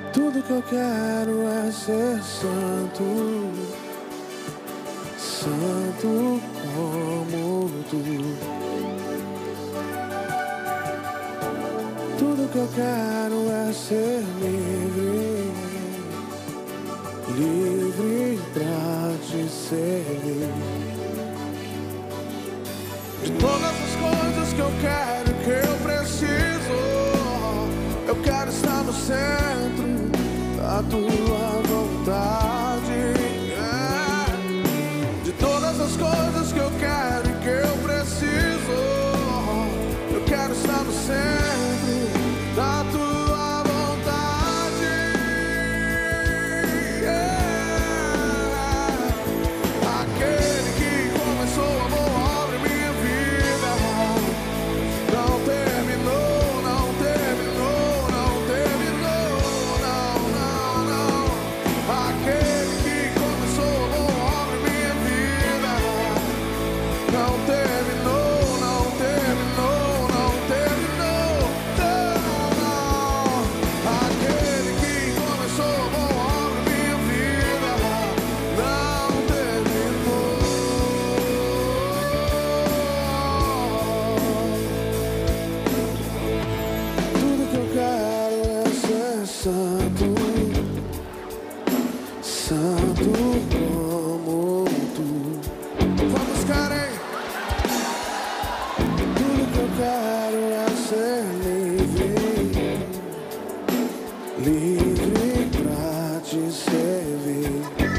Tudo que eu quero é ser santo, santo como tu. Tudo que eu quero é ser livre, livre pra te servir. De todas as coisas que eu quero, que eu preciso, eu quero estar no centro da tua vontade. De todas as coisas que eu quero e que eu preciso, eu quero estar no centro da tua vontade. Aquele que começou a boa obra em minha vida não terminou, não terminou, não terminou, não, não, não. Aquele que começou a boa obra em minha vida não terminou, não terminou, não terminou, não, não. Aquele que começou a boa obra em minha vida não terminou. Tudo que eu quero é ser santo, santo como tu. Vamos, Karen! Tudo que eu quero é ser livre, livre pra te servir.